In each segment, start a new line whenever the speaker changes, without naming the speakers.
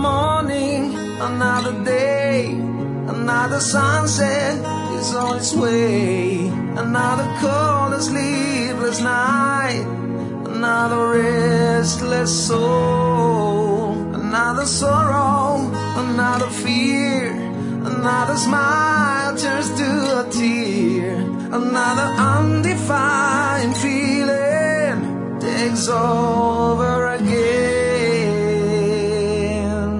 morning, another day, another sunset is on its way. Another cold and sleepless night, another restless soul. Another sorrow, another fear, another smile turns to a tear. Another undefined feeling takes over again.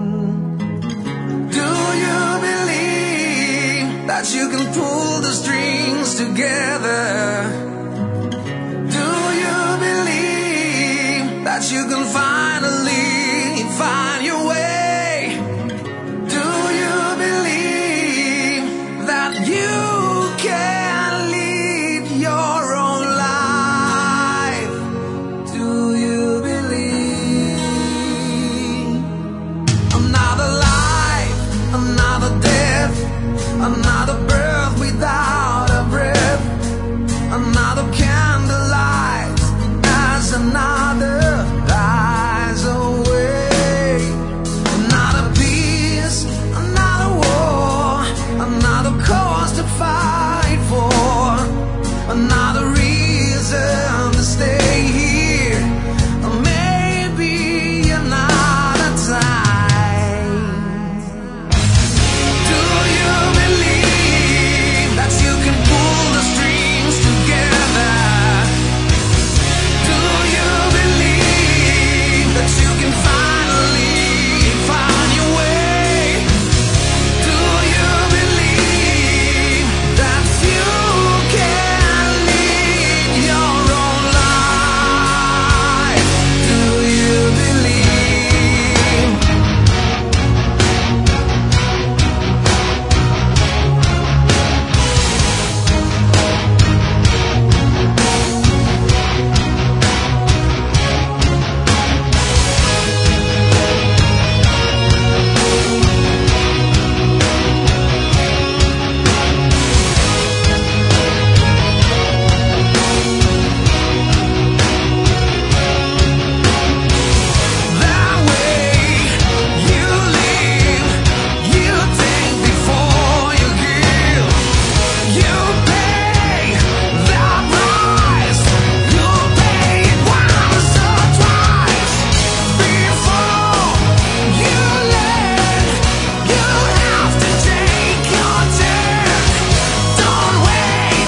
Do you believe that you can pull the strings together? Do you believe that you can finally find your way? Do you believe that you can lead your own life? Do you believe? Another life, another death, another birth without a breath, another candlelight as another dies away. Another peace, another war, another cause to fight for, another reason to stay here, or maybe another time. Do you believe that you can pull the strings together? Do you believe that you can finally find your way? Do you believe that you can lead your own life? Do you believe? That way you live, you think before you give, you pay the price, you pay it once or twice before you learn. You have to take your turn. Don't wait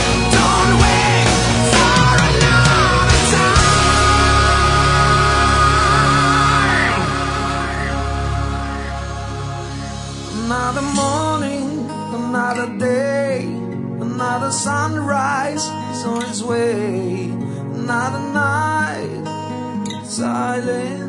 for another time. Another morning, another day, another sunrise is on its way. Another night, silent.